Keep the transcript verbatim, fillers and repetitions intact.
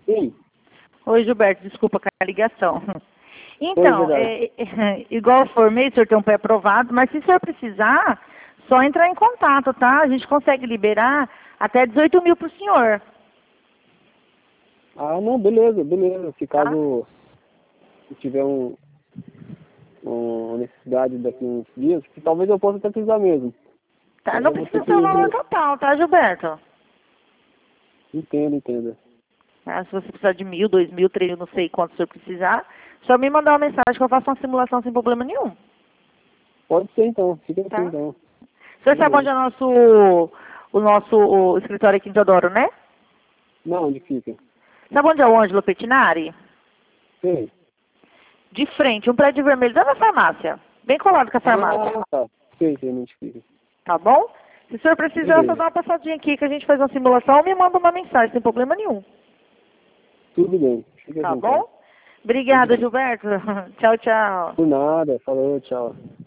Sim. Oi, Gilberto, desculpa com a ligação. Então, é, é, igual eu formei, o senhor tem um pré-aprovado, mas se o senhor precisar, só entrar em contato, tá? A gente consegue liberar até dezoito mil para o senhor. Ah, não, beleza, beleza. Se Tá? caso tiver um, uma necessidade daqui a uns dias, que talvez eu possa até precisar mesmo. Tá? Eu Não vou precisa ter ser o valor que... total, tá, Gilberto? Entendo, entendo. Tá? Se você precisar de mil, dois mil, três mil, não sei quanto o senhor precisar, só me mandar uma mensagem que eu faço uma simulação sem problema nenhum. Pode ser então, fica assim Tá? então. O senhor sabe onde é o nosso, o nosso o escritório aqui em Teodoro, né? Não, onde fica? Sabe onde é o Ângelo Pettinari? Sei. De frente, um prédio vermelho, dentro da farmácia. Bem colado com a farmácia. Ah, tá. Sei, sei onde fica. Tá bom? Se o senhor precisar, Beleza. só dá uma passadinha aqui que a gente faz uma simulação ou me manda uma mensagem, sem problema nenhum. Tudo bem. Fica Tá assim, bom? então. Obrigada, Gilberto. Tchau, tchau. Por nada. Falou, tchau.